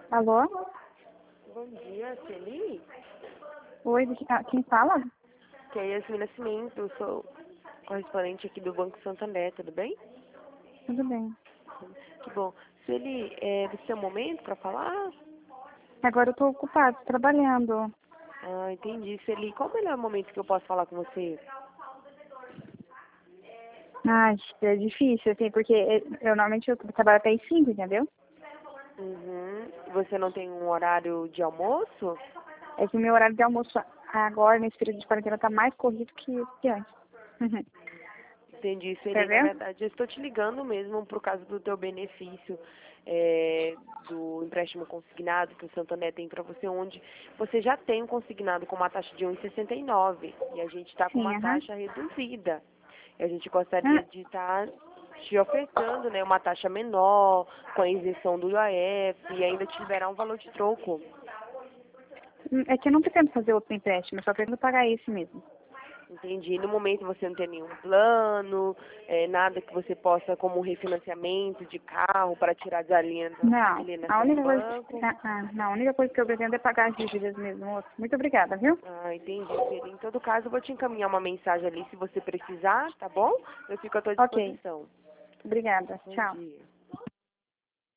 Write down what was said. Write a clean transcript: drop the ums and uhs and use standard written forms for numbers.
Alô? Bom dia, Celi. Oi, quem fala? Que é Yasmin Nascimento, eu sou correspondente aqui do Banco Santander, tudo bem? Tudo bem. Que bom. Celi, você tem um momento para falar? Agora eu tô ocupado, trabalhando. Ah, entendi. Celi, qual o melhor momento que eu posso falar com você? Ai, é difícil, assim, porque eu normalmente eu trabalho até às 5, entendeu? Uhum. Você não tem um horário de almoço? É que o meu horário de almoço agora, nesse período de quarentena, tá mais corrido que antes. Uhum. Entendi, Quer Celi. Na ver? verdade, eu estou te ligando mesmo por causa do teu benefício do empréstimo consignado que o Santander tem para você, onde você já tem um consignado com uma taxa de 1,69 e a gente está com Sim, uma aham. taxa reduzida. E a gente gostaria Ah, de estar te ofertando, né, uma taxa menor, com a isenção do IOF e ainda te liberar um valor de troco. é que eu não pretendo fazer outro empréstimo, eu só pretendo pagar esse mesmo. Entendi. No momento você não tem nenhum plano, nada que você possa, como um refinanciamento de carro para tirar de Não, a alienação do única coisa, banco. não, a única coisa que eu pretendo é pagar as dívidas mesmo, moço. Muito obrigada, viu? Ah, entendi. Feli. Em todo caso, eu vou te encaminhar uma mensagem ali se você precisar, tá bom? Eu fico à tua Ok, disposição. obrigada. Bom Tchau. dia.